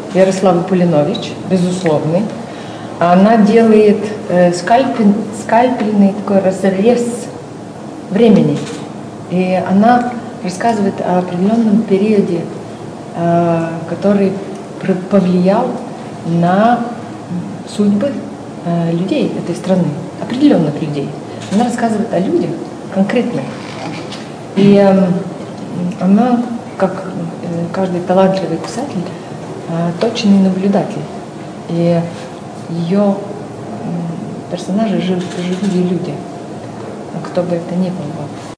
Ярослава Пулинович, безусловный. Она делает скальпельный такой разрез времени. И она рассказывает о определенном периоде, который повлиял на судьбы людей этой страны, определенных людей. Она рассказывает о людях конкретных. И она, как каждый талантливый писатель, точный наблюдатель. И ее персонажи живые люди, кто бы это ни был.